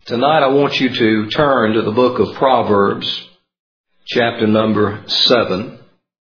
Tonight I want you to turn to the book of Proverbs, chapter number 7.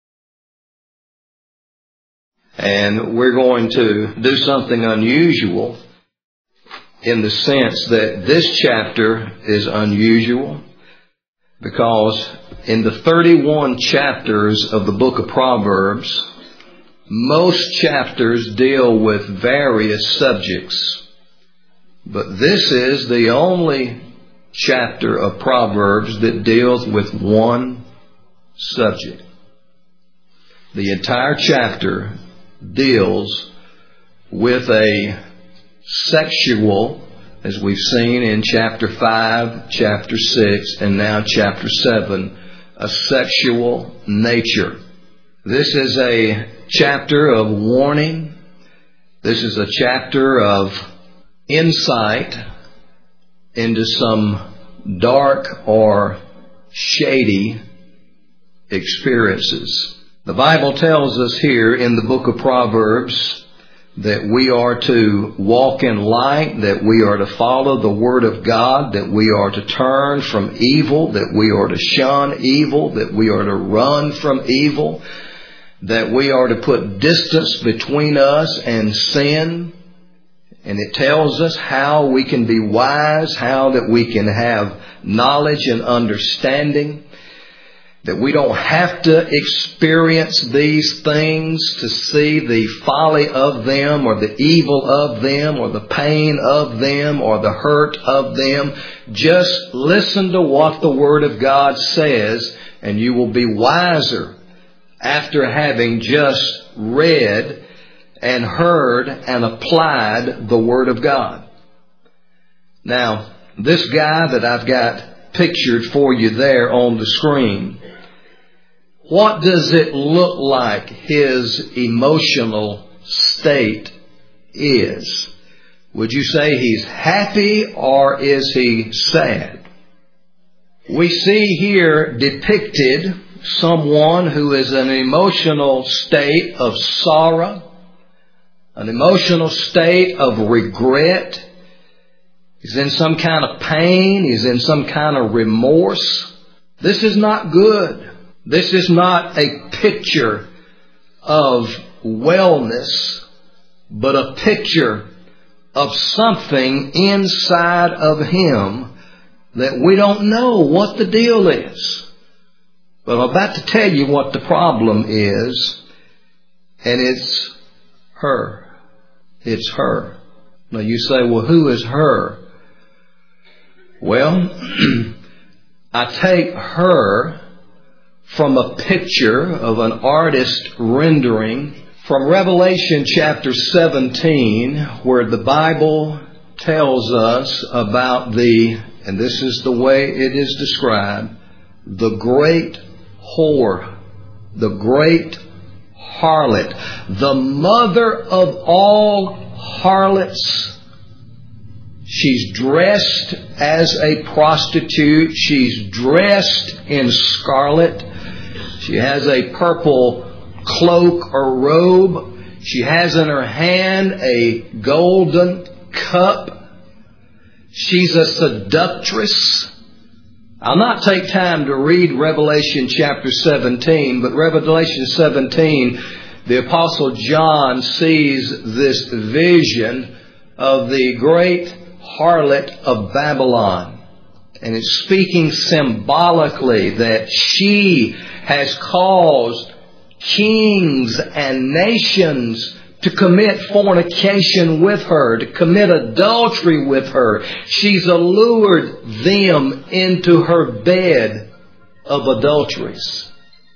And we're going to do something unusual in the sense that this chapter is unusual because in the 31 chapters of the book of Proverbs, most chapters deal with various subjects. But this is the only chapter of Proverbs that deals with one subject. The entire chapter deals with a sexual, as we've seen in chapter 5, chapter 6, and now chapter 7, a sexual nature. This is a chapter of warning. This is a chapter of insight into some dark or shady experiences. The Bible tells us here in the book of Proverbs that we are to walk in light, that we are to follow the Word of God, that we are to turn from evil, that we are to shun evil, that we are to run from evil, that we are to put distance between us and sin. And it tells us how we can be wise, how that we can have knowledge and understanding, that we don't have to experience these things to see the folly of them or the evil of them or the pain of them or the hurt of them. Just listen to what the Word of God says and you will be wiser after having just read and heard and applied the Word of God. Now, this guy that I've got pictured for you there on the screen, what does it look like his emotional state is? Would you say he's happy or is he sad? We see here depicted someone who is in an emotional state of sorrow, an emotional state of regret. He's in some kind of pain. He's in some kind of remorse. This is not good. This is not a picture of wellness, but a picture of something inside of him that we don't know what the deal is. But I'm about to tell you what the problem is, and it's her. It's her. Now you say, well, who is her? Well, I take her from a picture of an artist rendering from Revelation chapter 17, where the Bible tells us about and this is the way it is described, the great whore, the great harlot, the mother of all harlots. She's dressed as a prostitute. She's dressed in scarlet. She has a purple cloak or robe. She has in her hand a golden cup. She's a seductress. I'll not take time to read Revelation chapter 17, but Revelation 17, the Apostle John sees this vision of the great harlot of Babylon. And it's speaking symbolically that she has caused kings and nations to commit fornication with her, to commit adultery with her. She's allured them into her bed of adulteries.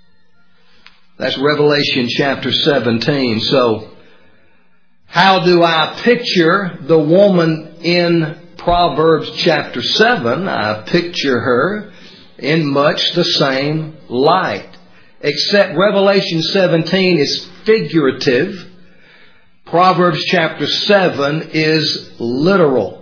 That's Revelation chapter 17. So, how do I picture the woman in Proverbs chapter 7? I picture her in much the same light. Except Revelation 17 is figurative. Proverbs chapter 7 is literal.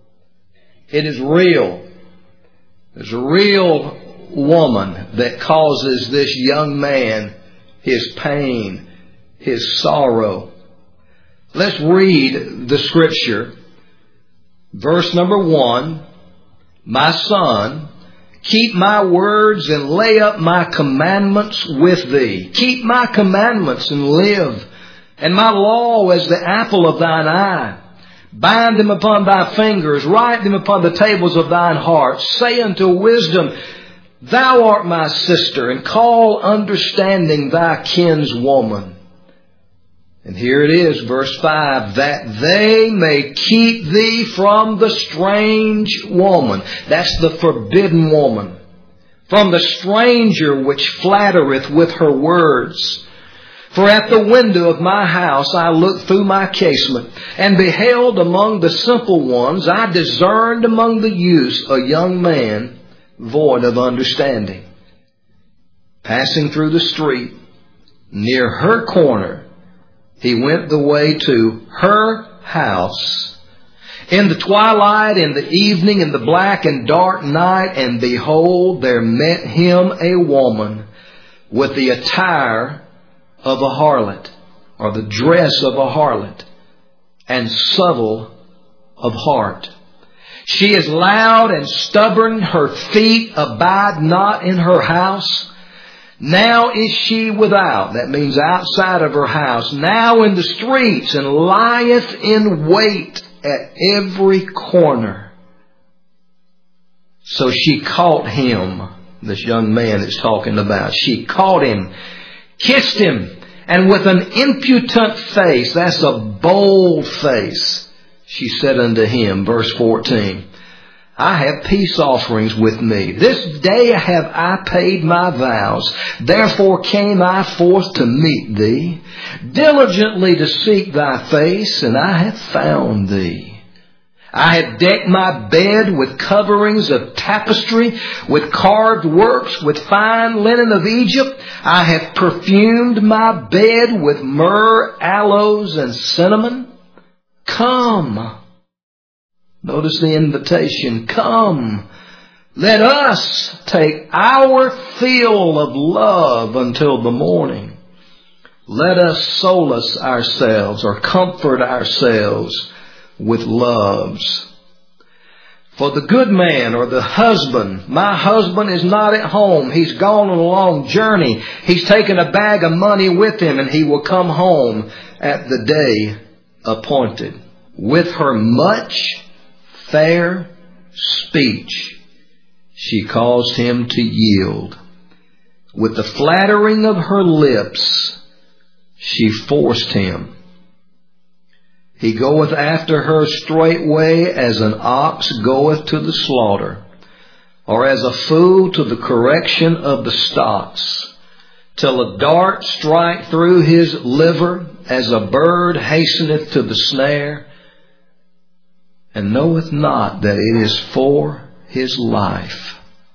It is real. There's a real woman that causes this young man his pain, his sorrow. Let's read the scripture. Verse number 1 My son, keep my words and lay up my commandments with thee. Keep my commandments and live, and my law as the apple of thine eye. Bind them upon thy fingers, write them upon the tables of thine heart. Say unto wisdom, thou art my sister, and call understanding thy kinswoman. And here it is, verse 5, that they may keep thee from the strange woman. That's the forbidden woman. From the stranger which flattereth with her words. For at the window of my house I looked through my casement, and beheld among the simple ones, I discerned among the youths a young man void of understanding. Passing through the street, near her corner, he went the way to her house. In the twilight, in the evening, in the black and dark night, and behold, there met him a woman with the attire of a harlot, or the dress of a harlot, and subtle of heart. She is loud and stubborn, her feet abide not in her house. Now is she without, that means outside of her house, now in the streets, and lieth in wait at every corner. So she caught him, this young man is talking about. She caught him, kissed him, and with an impudent face, that's a bold face, she said unto him, verse 14, I have peace offerings with me. This day have I paid my vows. Therefore came I forth to meet thee, diligently to seek thy face, and I have found thee. I have decked my bed with coverings of tapestry, with carved works, with fine linen of Egypt. I have perfumed my bed with myrrh, aloes, and cinnamon. Come. Notice the invitation. Come, let us take our fill of love until the morning. Let us solace ourselves or comfort ourselves with loves. For the good man or the husband, my husband is not at home. He's gone on a long journey. He's taken a bag of money with him, and he will come home at the day appointed. With her much fair speech, she caused him to yield. With the flattering of her lips, she forced him. He goeth after her straightway as an ox goeth to the slaughter, or as a fool to the correction of the stocks, till a dart strike through his liver, as a bird hasteneth to the snare, and knoweth not that it is for his life.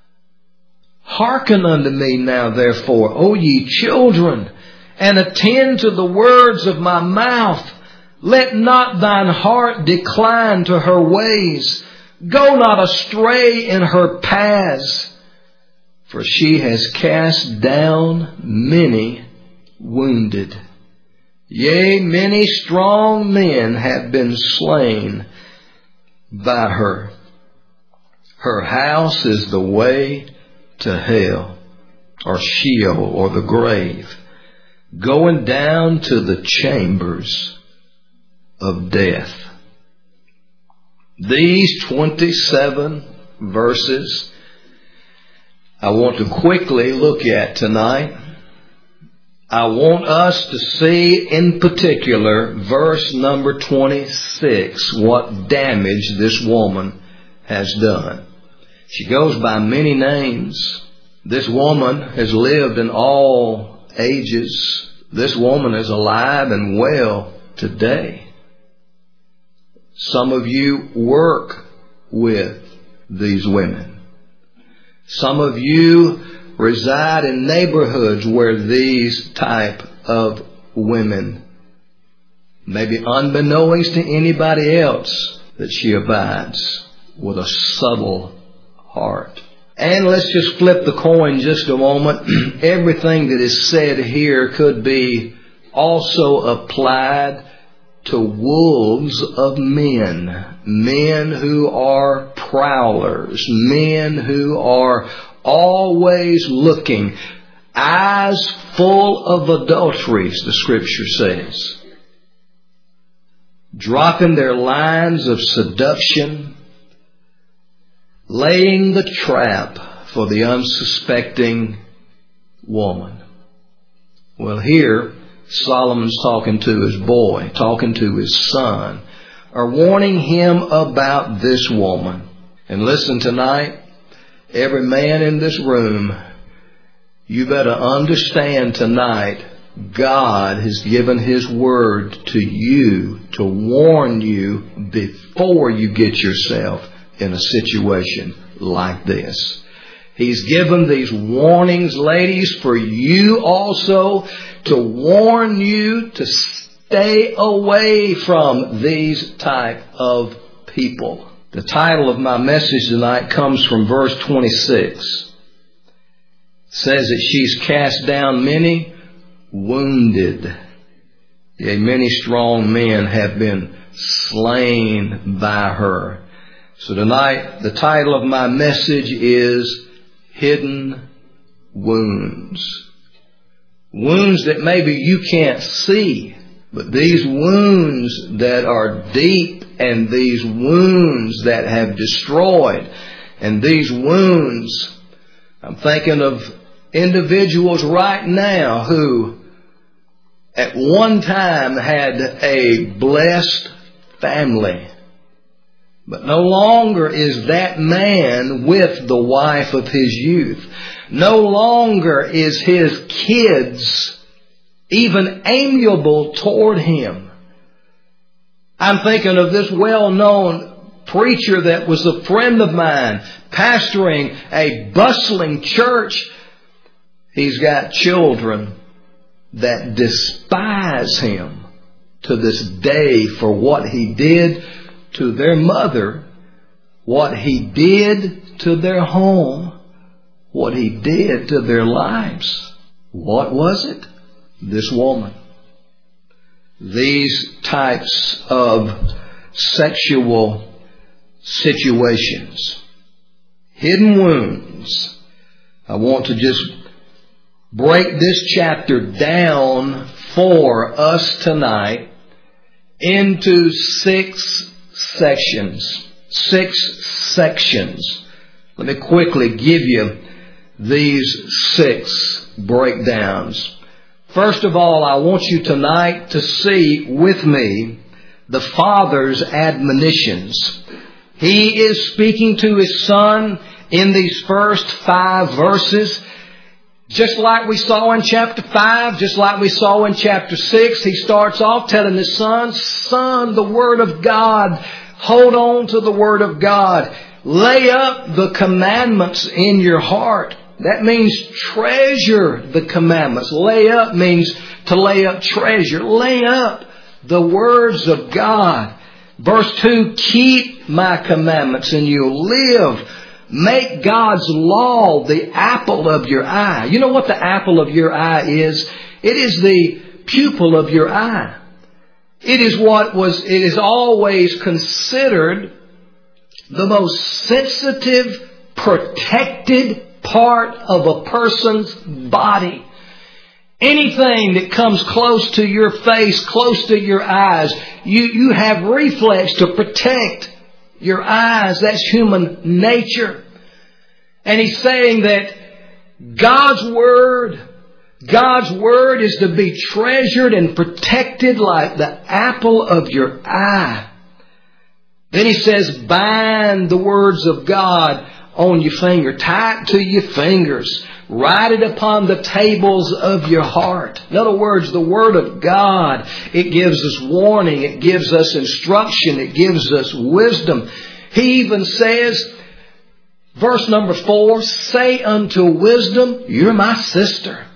Hearken unto me now, therefore, O ye children, and attend to the words of my mouth. Let not thine heart decline to her ways. Go not astray in her paths, for she has cast down many wounded. Yea, many strong men have been slain by her. Her house is the way to hell, or Sheol, or the grave, going down to the chambers of death. These 27 verses I want to quickly look at tonight. I want us to see in particular verse number 26, what damage this woman has done. She goes by many names. This woman has lived in all ages. This woman is alive and well today. Some of you work with these women. Some of you reside in neighborhoods where these type of women, maybe unbeknownst to anybody else, that she abides with a subtle heart. And let's just flip the coin just a moment. Everything that is said here could be also applied to wolves of men, men who are prowlers, men who are always looking, eyes full of adulteries, the Scripture says, dropping their lines of seduction, laying the trap for the unsuspecting woman. Well, here Solomon's talking to his boy, talking to his son, or warning him about this woman. And listen tonight, every man in this room, you better understand tonight, God has given His Word to you to warn you before you get yourself in a situation like this. He's given these warnings, ladies, for you also, to warn you to stay away from these type of people. The title of my message tonight comes from verse 26. It says that she's cast down many, wounded. Yea, many strong men have been slain by her. So tonight, the title of my message is Hidden Wounds. Wounds that maybe you can't see, but these wounds that are deep, and these wounds that have destroyed, and these wounds, I'm thinking of individuals right now who at one time had a blessed family, but no longer is that man with the wife of his youth. No longer is his kids even amiable toward him. I'm thinking of this well-known preacher that was a friend of mine, pastoring a bustling church. He's got children that despise him to this day for what he did to their mother, what he did to their home, what he did to their lives. What was it? This woman. These types of sexual situations. Hidden wounds. I want to just break this chapter down for us tonight into 6 sections. 6 sections. Let me quickly give you these 6 breakdowns. First of all, I want you tonight to see with me the Father's admonitions. He is speaking to His Son in these first 5 verses. Just like we saw in chapter 5, just like we saw in chapter 6, He starts off telling His Son, Son, the Word of God, hold on to the Word of God. Lay up the commandments in your heart. That means treasure the commandments. Lay up means to lay up treasure. Lay up the words of God. Verse 2, keep my commandments and you'll live. Make God's law the apple of your eye. You know what the apple of your eye is? It is the pupil of your eye. It is always considered the most sensitive, protected part of a person's body. Anything that comes close to your face, close to your eyes, you have reflex to protect your eyes. That's human nature. And He's saying that God's Word is to be treasured and protected like the apple of your eye. Then He says, bind the words of God on your finger. Tie it to your fingers. Write it upon the tables of your heart. In other words, the Word of God, it gives us warning. It gives us instruction. It gives us wisdom. He even says, verse number 4, say unto wisdom, you're my sister.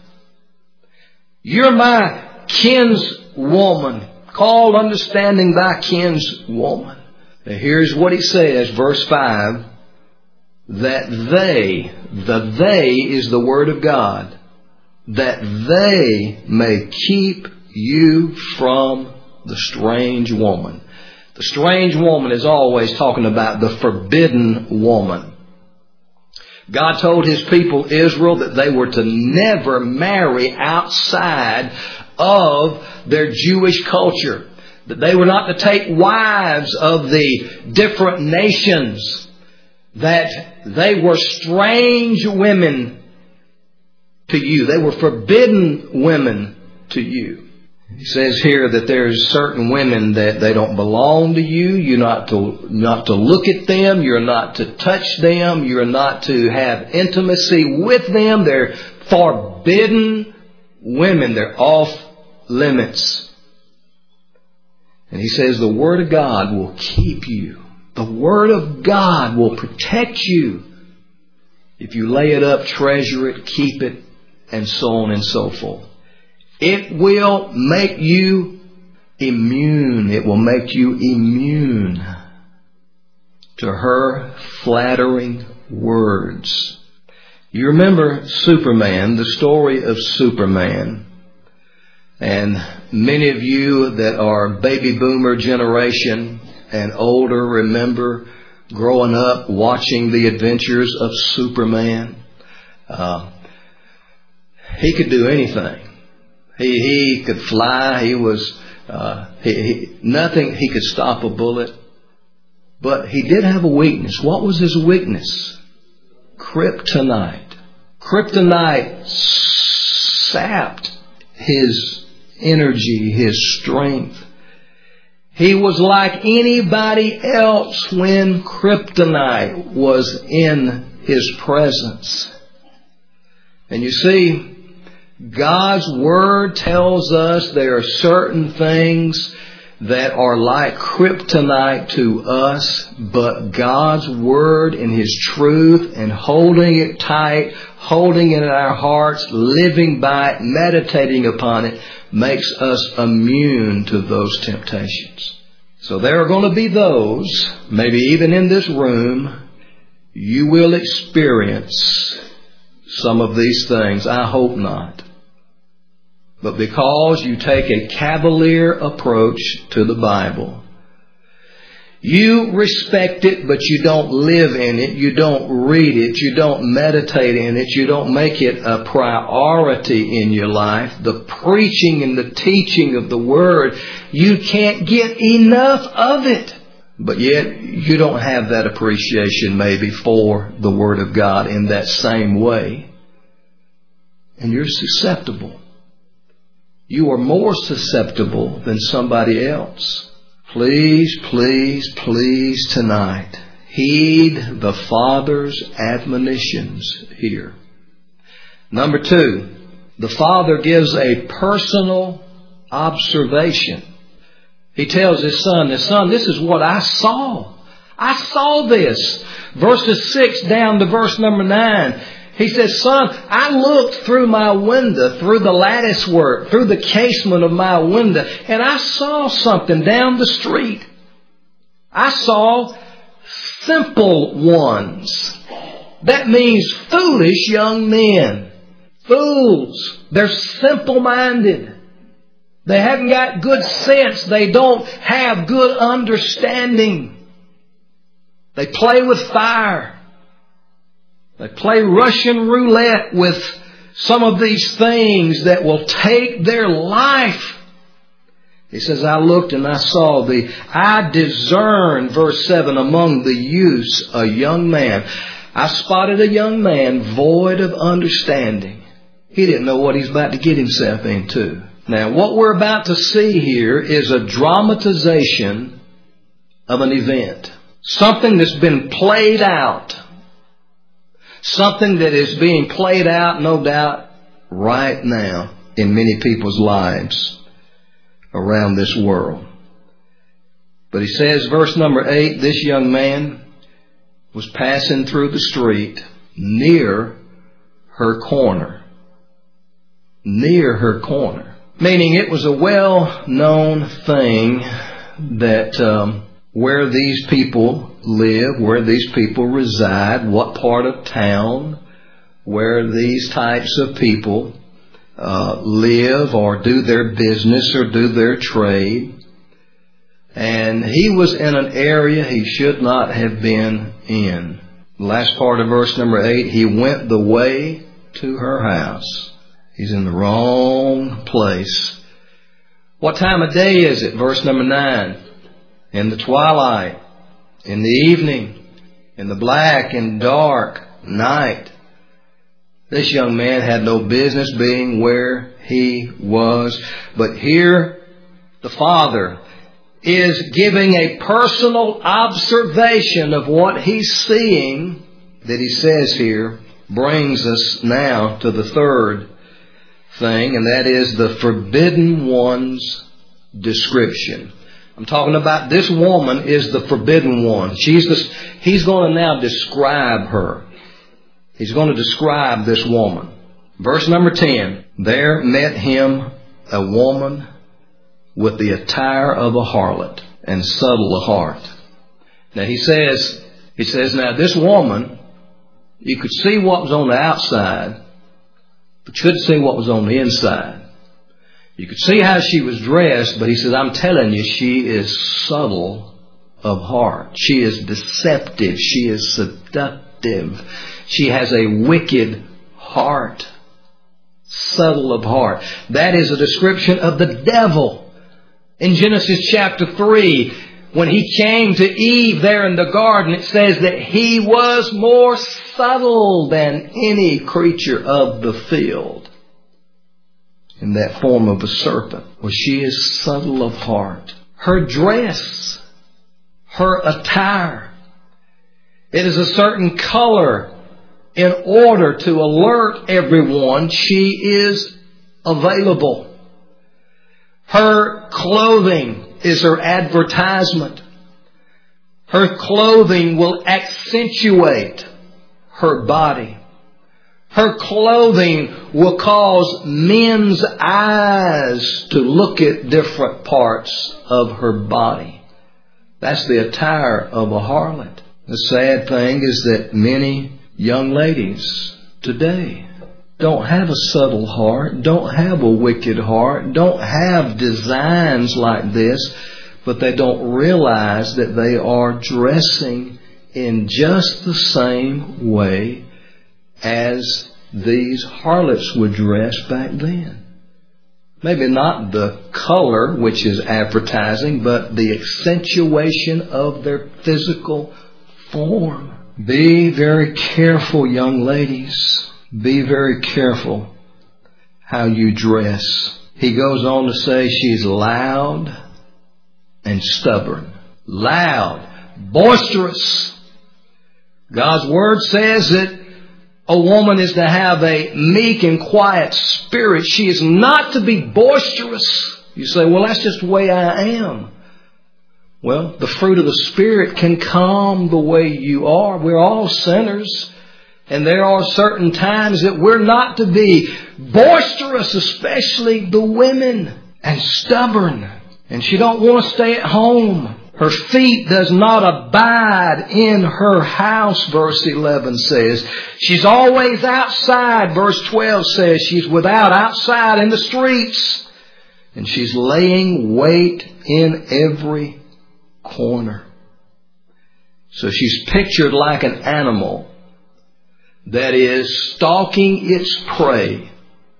You're my kinswoman, called understanding thy kinswoman. Now here's what He says, verse 5. That the they is the Word of God, that they may keep you from the strange woman. The strange woman is always talking about the forbidden woman. God told His people Israel that they were to never marry outside of their Jewish culture. That they were not to take wives of the different nations. That they were strange women to you. They were forbidden women to you. He says here that there's certain women that they don't belong to you. You're not to look at them. You're not to touch them. You're not to have intimacy with them. They're forbidden women. They're off limits. And he says the Word of God will keep you. The Word of God will protect you. If you lay it up, treasure it, keep it, and so on and so forth. It will make you immune. It will make you immune to her flattering words. You remember Superman, the story of Superman. And many of you that are baby boomer generation and older remember growing up watching the adventures of Superman. He could do anything. He could fly. He was nothing. He could stop a bullet. But he did have a weakness. What was his weakness? Kryptonite. Kryptonite sapped his energy, his strength. He was like anybody else when kryptonite was in his presence. And you see, God's Word tells us there are certain things that are like kryptonite to us, but God's Word and His truth and holding it tight, holding it in our hearts, living by it, meditating upon it, makes us immune to those temptations. So there are going to be those, maybe even in this room, you will experience some of these things. I hope not. But because you take a cavalier approach to the Bible, you respect it, but you don't live in it, you don't read it, you don't meditate in it, you don't make it a priority in your life. The preaching and the teaching of the Word, you can't get enough of it. But yet, you don't have that appreciation maybe for the Word of God in that same way. And you're susceptible. You are more susceptible than somebody else. Please, please, please tonight, heed the Father's admonitions here. Number 2, the Father gives a personal observation. He tells His Son, this is what I saw. I saw this. Verses 6 down to verse number 9. He says, Son, I looked through my window, through the lattice work, through the casement of my window, and I saw something down the street. I saw simple ones. That means foolish young men. Fools. They're simple-minded. They haven't got good sense. They don't have good understanding. They play with fire. They play Russian roulette with some of these things that will take their life. He says, I looked and I saw I discerned, verse 7, among the youths a young man. I spotted a young man void of understanding. He didn't know what he's about to get himself into. Now, what we're about to see here is a dramatization of an event. Something that's been played out. Something that is being played out, no doubt, right now in many people's lives around this world. But he says, verse number 8, this young man was passing through the street near her corner. Near her corner. Meaning it was a well-known thing that where these people live, where these people reside, what part of town, where these types of people live or do their business or do their trade. And he was in an area he should not have been in. The last part of verse number 8, he went the way to her house. He's in the wrong place. What time of day is it? Verse number 9. In the twilight, in the evening, in the black and dark night. This young man had no business being where he was. But here, the Father is giving a personal observation of what he's seeing that he says here brings us now to the third thing, and that is the forbidden one's description. I'm talking about this woman is the forbidden one. He's going to now describe her. He's going to describe this woman. Verse number 10, there met him a woman with the attire of a harlot and subtle of heart. Now he says, now this woman, you could see what was on the outside, but you couldn't see what was on the inside. You could see how she was dressed, but he says, I'm telling you, she is subtle of heart. She is deceptive. She is seductive. She has a wicked heart. Subtle of heart. That is a description of the devil. In Genesis chapter 3, when he came to Eve there in the garden, it says that he was more subtle than any creature of the field. In that form of a serpent. Well, she is subtle of heart. Her dress, her attire, it is a certain color in order to alert everyone she is available. Her clothing is her advertisement. Her clothing will accentuate her body. Her clothing will cause men's eyes to look at different parts of her body. That's the attire of a harlot. The sad thing is that many young ladies today don't have a subtle heart, don't have a wicked heart, don't have designs like this, but they don't realize that they are dressing in just the same way as these harlots would dress back then. Maybe not the color, which is advertising, but the accentuation of their physical form. Be very careful, young ladies. Be very careful how you dress. He goes on to say she's loud and stubborn. Loud, boisterous. God's Word says that a woman is to have a meek and quiet spirit. She is not to be boisterous. You say, well, that's just the way I am. Well, the fruit of the Spirit can come the way you are. We're all sinners. And there are certain times that we're not to be boisterous, especially the women, and stubborn. And she don't want to stay at home. Her feet does not abide in her house, verse 11 says. She's always outside, verse 12 says. She's without, outside in the streets. And she's laying wait in every corner. So she's pictured like an animal that is stalking its prey.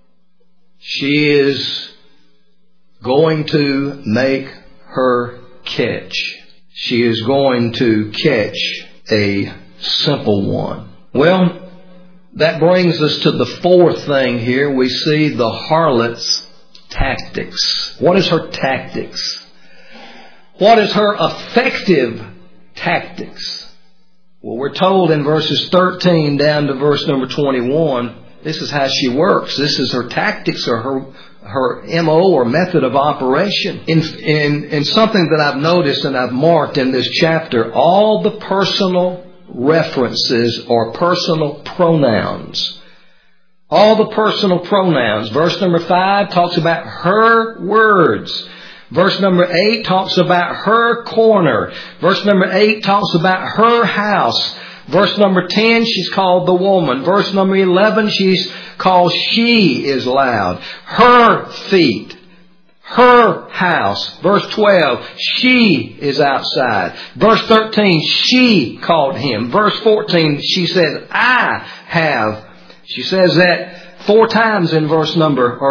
She is going to make her catch. She is going to catch a simple one. Well, that brings us to the fourth thing here. We see the harlot's tactics. What is her tactics? What is her effective tactics? Well, we're told in verses 13 down to verse number 21, this is how she works. This is her tactics or her MO or method of operation. In something that I've noticed and I've marked in this chapter, all the personal references are personal pronouns. All the personal pronouns. Verse number 5 talks about her words. Verse number 8 talks about her corner. Verse number 8 talks about her house. Verse number 10, she's called the woman. Verse number 11, she's called she is loud. Her feet, her house. Verse 12, she is outside. Verse 13, she called him. Verse 14, she says, I have. She says that 2 times in verse number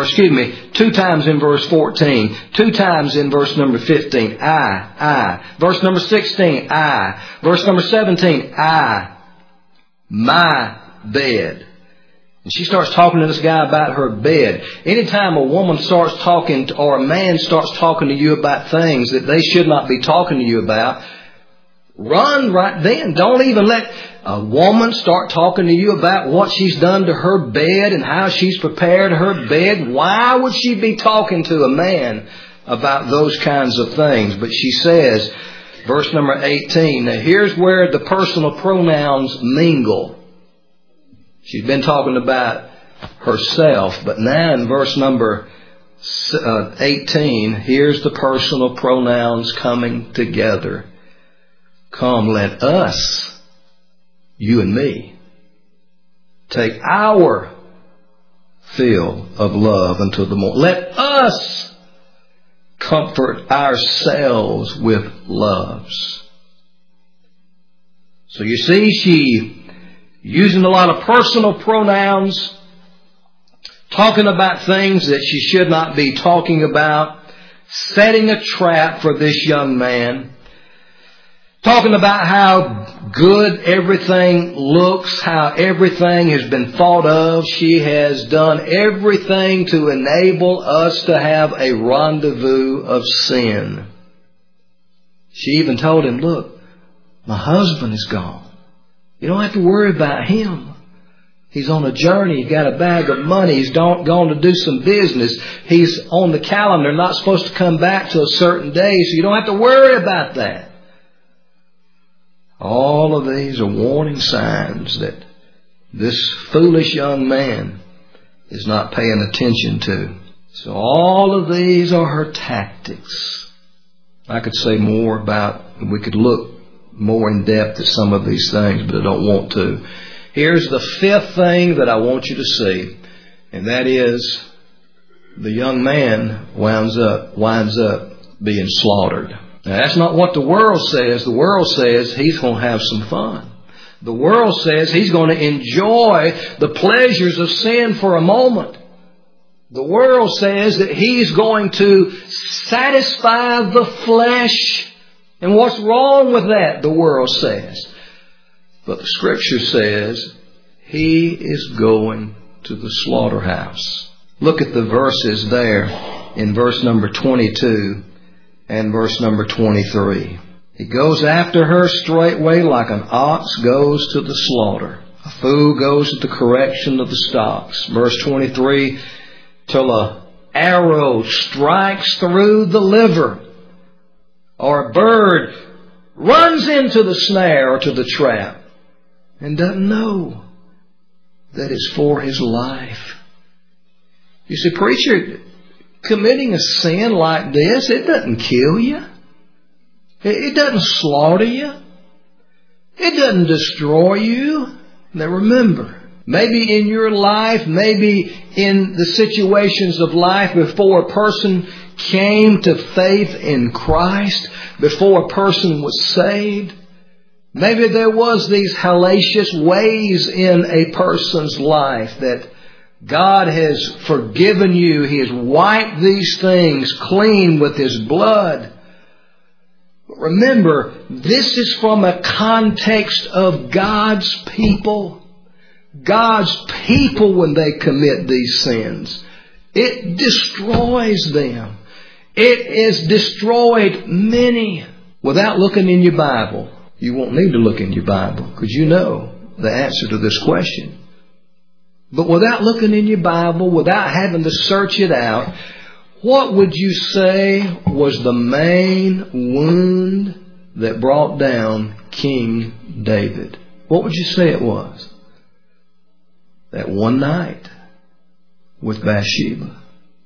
14, 2 times in verse number 15, I. Verse number 16, I. Verse number 17, I. My bed. And she starts talking to this guy about her bed. Anytime a woman starts talking or a man starts talking to you about things that they should not be talking to you about, run right then. Don't even let a woman start talking to you about what she's done to her bed and how she's prepared her bed. Why would she be talking to a man about those kinds of things? But she says, verse number 18, now here's where the personal pronouns mingle. She's been talking about herself, but now in verse number 18, here's the personal pronouns coming together. Come, let us, you and me, take our fill of love until the morning. Let us comfort ourselves with loves. So you see, she using a lot of personal pronouns, talking about things that she should not be talking about, setting a trap for this young man, talking about how good everything looks, how everything has been thought of. She has done everything to enable us to have a rendezvous of sin. She even told him, look, my husband is gone. You don't have to worry about him. He's on a journey. He's got a bag of money. He's gone to do some business. He's on the calendar, not supposed to come back till a certain day, so you don't have to worry about that. All of these are warning signs that this foolish young man is not paying attention to. So all of these are her tactics. I could say more about, we could look more in depth at some of these things, but I don't want to. Here's the fifth thing that I want you to see, and that is the young man winds up being slaughtered. Now, that's not what the world says. The world says he's going to have some fun. The world says he's going to enjoy the pleasures of sin for a moment. The world says that he's going to satisfy the flesh. And what's wrong with that, the world says. But the Scripture says he is going to the slaughterhouse. Look at the verses there in verse number 22 and verse number 23. He goes after her straightway like an ox goes to the slaughter. A fool goes to the correction of the stocks. Verse 23, till a arrow strikes through the liver, or a bird runs into the snare or to the trap and doesn't know that it's for his life. You see, preacher, committing a sin like this, it doesn't kill you. It doesn't slaughter you. It doesn't destroy you. Now remember, maybe in your life, maybe in the situations of life before a person came to faith in Christ, before a person was saved, maybe there was these hellacious ways in a person's life that God has forgiven you. He has wiped these things clean with His blood. But remember, this is from a context of God's people. God's people, when they commit these sins, it destroys them. It has destroyed many. Without looking in your Bible, you won't need to look in your Bible because you know the answer to this question. But without looking in your Bible, without having to search it out, what would you say was the main wound that brought down King David? What would you say it was? That one night with Bathsheba.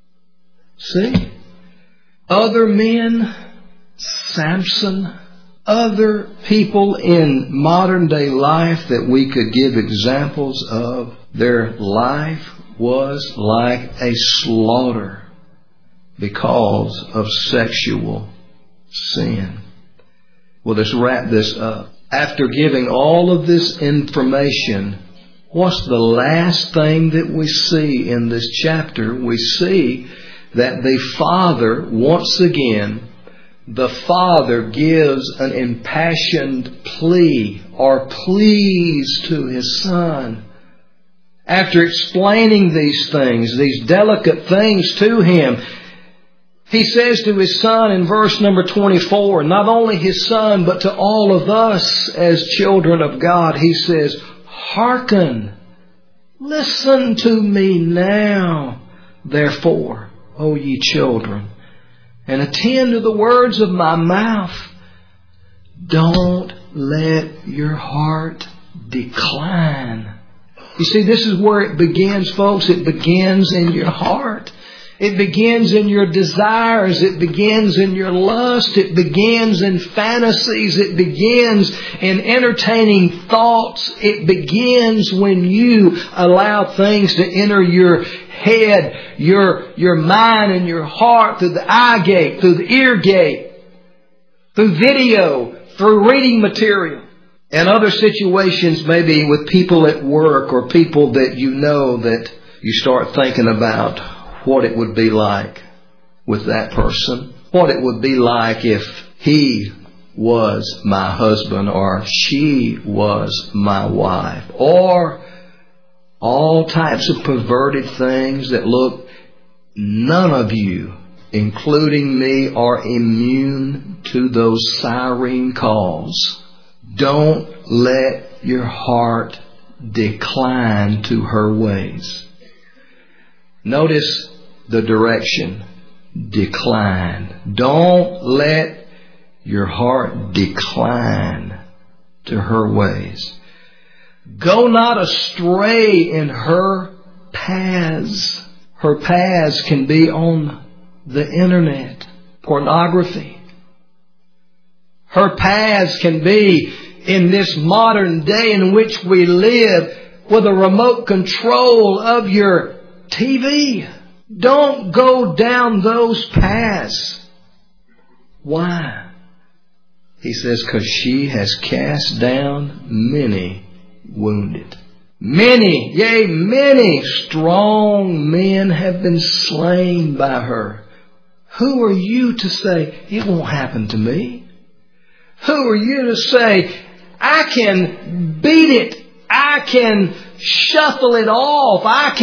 See? Other men, Samson, other people in modern day life that we could give examples of, their life was like a slaughter. because of sexual sin. Well, let's wrap this up. After giving all of this information, what's the last thing that we see in this chapter? We see that the Father, once again, the Father gives an impassioned plea or pleas to His Son. After explaining these things, these delicate things to Him, He says to His Son in verse number 24, not only His Son, but to all of us as children of God, He says, hearken, listen to me now, therefore, O ye children, and attend to the words of my mouth. Don't let your heart decline. You see, this is where it begins, folks. It begins in your heart. It begins in your desires. It begins in your lust. It begins in fantasies. It begins in entertaining thoughts. It begins when you allow things to enter your head, your mind and your heart through the eye gate, through the ear gate, through video, through reading material. And other situations, maybe with people at work or people that you know, that you start thinking about what it would be like with that person. What it would be like if he was my husband or she was my wife. Or all types of perverted things that look, none of you, including me, are immune to those siren calls. Don't let your heart decline to her ways. Notice the direction. Decline. Don't let your heart decline to her ways. Go not astray in her paths. Her paths can be on the internet. Pornography. Her paths can be in this modern day in which we live with a remote control of your TV. Don't go down those paths. Why? He says, because she has cast down many wounded. Many, yea, many strong men have been slain by her. Who are you to say, it won't happen to me? Who are you to say, I can beat it. I can shuffle it off. I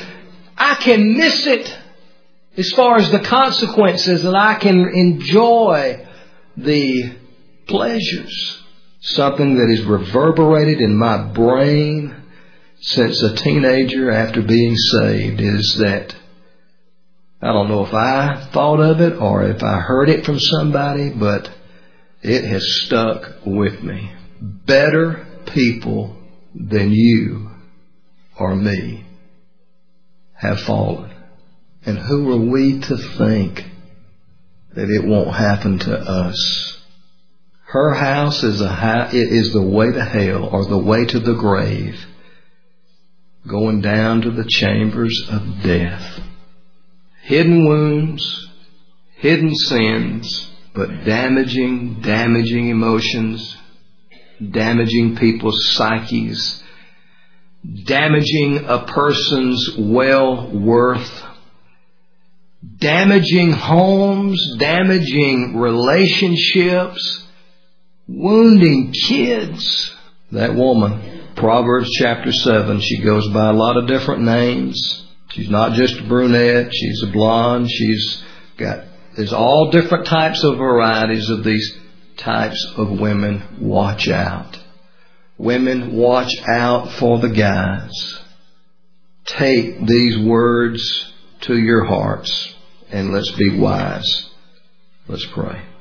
can miss it as far as the consequences, and I can enjoy the pleasures. Something that is reverberated in my brain since a teenager after being saved is that, I don't know if I thought of it or if I heard it from somebody, but it has stuck with me. Better people than you or me have fallen. And who are we to think that it won't happen to us? Her house is the way to hell, or the way to the grave, going down to the chambers of death. Hidden wounds, hidden sins, but damaging emotions, damaging people's psyches, damaging a person's well-worth, damaging homes, damaging relationships, wounding kids. That woman, Proverbs chapter 7, she goes by a lot of different names. She's not just a brunette, she's a blonde, there's all different types of varieties of these types of women. Watch out. Women, watch out for the guys. Take these words to your hearts and let's be wise. Let's pray.